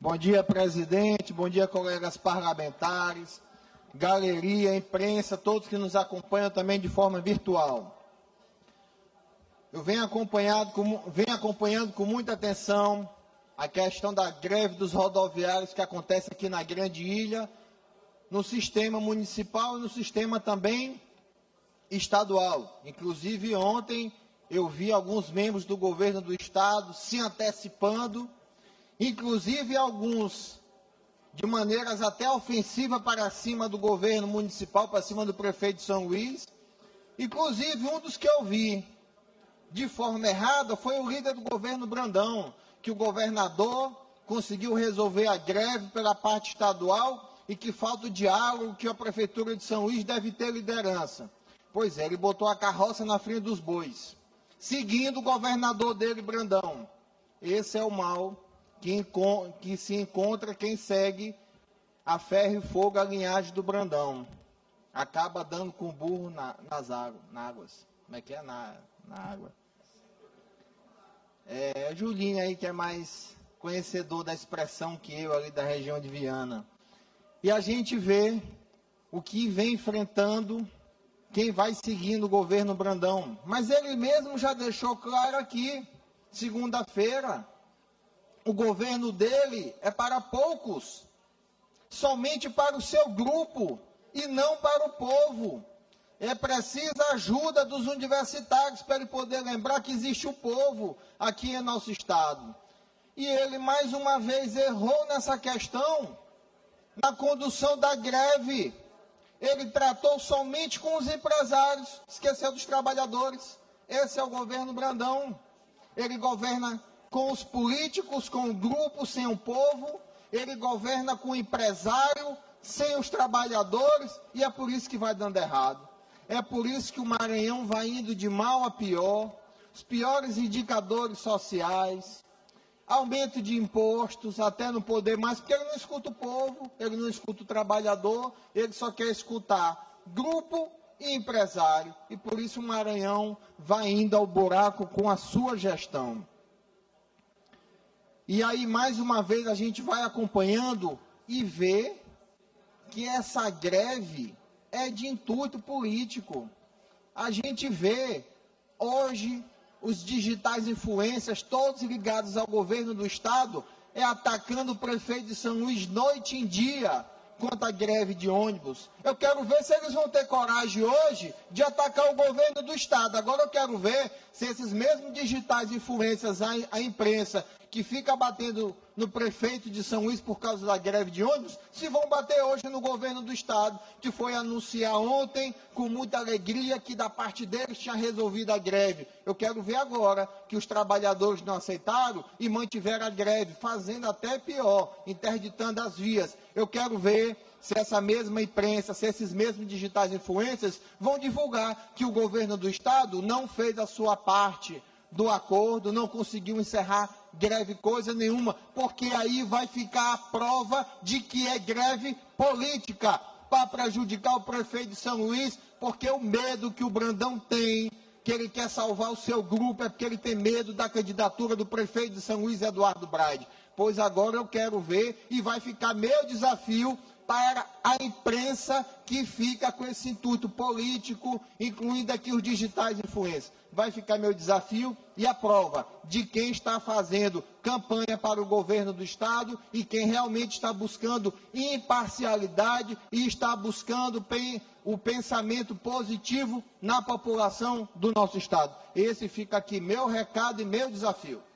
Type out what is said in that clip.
Bom dia, presidente. Bom dia, colegas parlamentares, galeria, imprensa, todos que nos acompanham também de forma virtual. Eu venho acompanhando com muita atenção a questão da greve dos rodoviários que acontece aqui na Grande Ilha, no sistema municipal e no sistema também estadual. Inclusive, ontem eu vi alguns membros do governo do estado se antecipando, inclusive alguns de maneiras até ofensivas para cima do governo municipal, para cima do prefeito de São Luís. Inclusive, um dos que eu vi de forma errada foi o líder do governo Brandão, que o governador conseguiu resolver a greve pela parte estadual e que falta o diálogo, que a prefeitura de São Luís deve ter liderança. Pois é, ele botou a carroça na frente dos bois, seguindo o governador dele, Brandão. Esse é o mal que se encontra quem segue a ferro e fogo a linhagem do Brandão. Acaba dando com o burro nas águas. Como é que é? Na água. Julinho aí, que é mais conhecedor da expressão que eu, ali da região de Viana. E a gente vê o que vem enfrentando quem vai seguindo o governo Brandão. Mas ele mesmo já deixou claro aqui, segunda-feira, o governo dele é para poucos, somente para o seu grupo e não para o povo. É preciso a ajuda dos universitários para ele poder lembrar que existe o povo aqui em nosso estado. E ele, mais uma vez, errou nessa questão, na condução da greve. Ele tratou somente com os empresários, esqueceu dos trabalhadores. Esse é o governo Brandão. Ele governa com os políticos, com o grupo, sem o povo. Ele governa com o empresário, sem os trabalhadores, e é por isso que vai dando errado. É por isso que o Maranhão vai indo de mal a pior, os piores indicadores sociais, aumento de impostos, até não poder mais, porque ele não escuta o povo, ele não escuta o trabalhador, ele só quer escutar grupo e empresário. E por isso o Maranhão vai indo ao buraco com a sua gestão. E aí, mais uma vez, a gente vai acompanhando e vê que essa greve é de intuito político. A gente vê hoje os digitais influencers, todos ligados ao governo do estado, atacando o prefeito de São Luís noite e dia contra a greve de ônibus. Eu quero ver se eles vão ter coragem hoje de atacar o governo do estado. Agora eu quero ver se esses mesmos digitais influencers, a imprensa, que fica batendo no prefeito de São Luís por causa da greve de ônibus, se vão bater hoje no governo do estado, que foi anunciar ontem, com muita alegria, que da parte deles tinha resolvido a greve. Eu quero ver agora que os trabalhadores não aceitaram e mantiveram a greve, fazendo até pior, interditando as vias. Eu quero ver se essa mesma imprensa, se esses mesmos digitais influencers vão divulgar que o governo do estado não fez a sua parte do acordo, não conseguiu encerrar greve coisa nenhuma, porque aí vai ficar a prova de que é greve política, para prejudicar o prefeito de São Luís, porque o medo que o Brandão tem, que ele quer salvar o seu grupo, é porque ele tem medo da candidatura do prefeito de São Luís, Eduardo Braide. Pois agora eu quero ver, e vai ficar meu desafio para a imprensa que fica com esse intuito político, incluindo aqui os digitais influencers. Vai ficar meu desafio e a prova de quem está fazendo campanha para o governo do estado e quem realmente está buscando imparcialidade e está buscando o pensamento positivo na população do nosso estado. Esse fica aqui meu recado e meu desafio.